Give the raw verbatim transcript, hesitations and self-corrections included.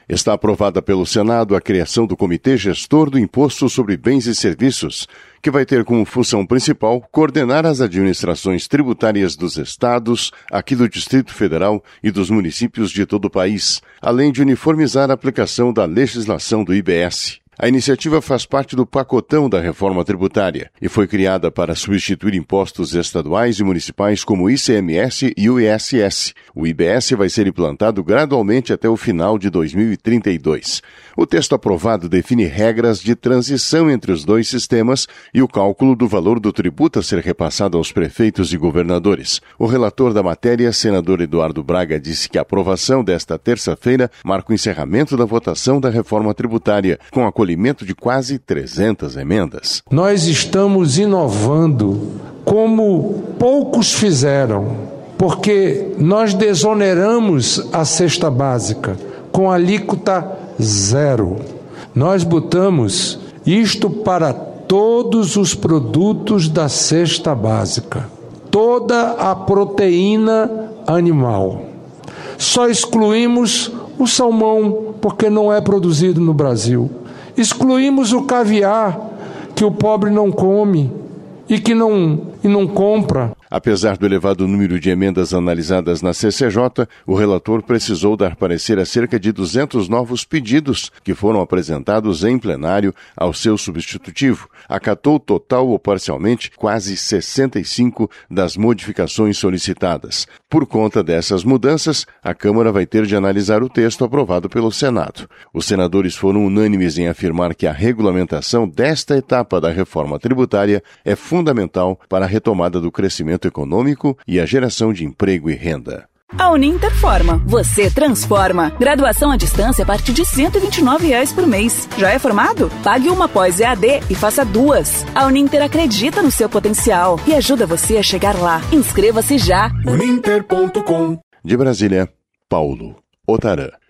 Está aprovada pelo Senado a criação do Comitê Gestor do Imposto sobre Bens e Serviços, que vai ter como função principal coordenar as administrações tributárias dos estados, aqui do Distrito Federal e dos municípios de todo o país, além de uniformizar a aplicação da legislação do I B S. A iniciativa faz parte do pacotão da reforma tributária e foi criada para substituir impostos estaduais e municipais como o I C M S e o I S S. O I B S vai ser implantado gradualmente até o final de dois mil e trinta e dois. O texto aprovado define regras de transição entre os dois sistemas e o cálculo do valor do tributo a ser repassado aos prefeitos e governadores. O relator da matéria, senador Eduardo Braga, disse que a aprovação desta terça-feira marca o encerramento da votação da reforma tributária, com a acolhimento de quase trezentas emendas. Nós estamos inovando como poucos fizeram, porque nós desoneramos a cesta básica com alíquota zero. Nós botamos isto para todos os produtos da cesta básica, toda a proteína animal. Só excluímos o salmão, porque não é produzido no Brasil. Excluímos o caviar, que o pobre não come e que não, e não compra. Apesar do elevado número de emendas analisadas na C C J, o relator precisou dar parecer a cerca de duzentos novos pedidos que foram apresentados em plenário ao seu substitutivo. Acatou total ou parcialmente quase sessenta e cinco das modificações solicitadas. Por conta dessas mudanças, a Câmara vai ter de analisar o texto aprovado pelo Senado. Os senadores foram unânimes em afirmar que a regulamentação desta etapa da reforma tributária é fundamental para a retomada do crescimento econômico e a geração de emprego e renda. A Uninter forma, você transforma. Graduação à distância a partir de cento e vinte e nove reais por mês. Já é formado? Pague uma pós E A D e faça duas. A Uninter acredita no seu potencial e ajuda você a chegar lá. Inscreva-se já. uninter ponto com. De Brasília, Paulo Otarã.